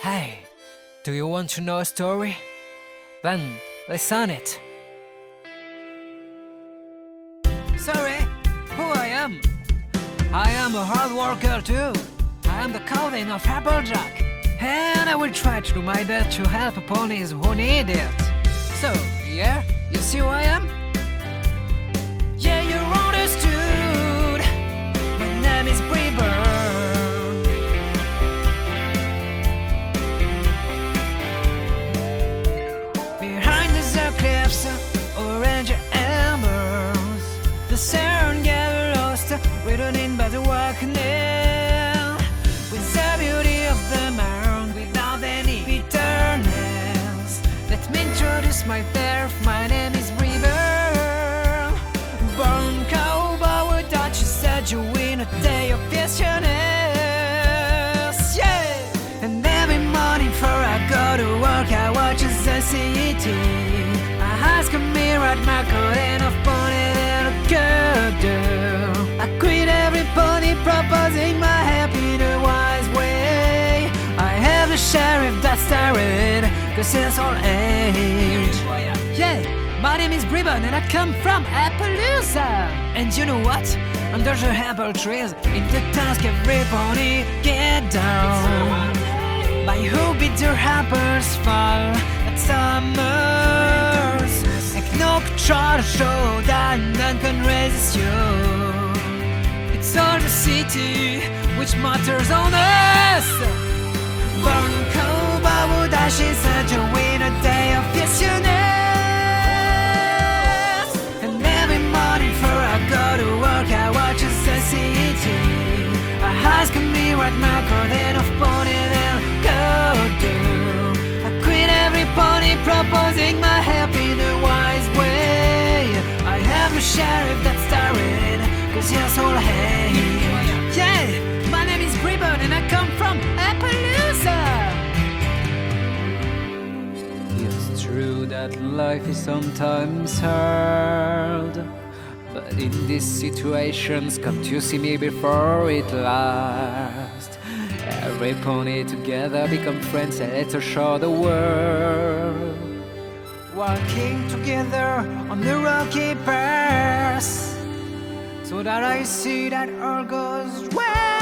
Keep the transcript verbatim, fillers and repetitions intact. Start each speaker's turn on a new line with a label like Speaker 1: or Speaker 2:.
Speaker 1: Hey, do you want to know a story? Then listen it. Sorry, who I am? I am a hard worker too. I am the cousin of Applejack, and I will try to do my best to help ponies who need it. So, yeah, you see who I am? Yeah, you understood. My name is Brayburn. Behind the cliffs, orange embers, the sun get lost, returning by the walking. With the beauty of the mound, without any bitterness. Let me introduce myself. My name is Brayburn. Born cowboy with Dutch, said you win a day of fierceness. Yeah, and every morning before I go to work, I watch the city. I ask a mirror at my coat and I've pointed at a girl. I quit every pony, proposing my happy the wise way. I have the sheriff that's tired, cause it's all age. Yeah, my name is Brayburn and I come from Appaloosa. And you know what? Under the apple trees, in the dusk every pony get down. By who bid their apples fall at summers. Like no control to show that none can resist you. It's all the city which matters on us. Born cowboy would ashes such a win a day of fierceness. And every morning before I go to work, I watch the city. I ask me what my garden of pony they'll go do. I quit every pony, proposing my happy the wise way. I have a sheriff that's tired, cause he's all hay. Yeah, my name is Brayburn and I come from Appaloosa. It's true that life is sometimes hard, but in these situations, come to see me before it lasts. Every pony together become friends and let's show the world. Walking together on the rocky path, so that I see that all goes well.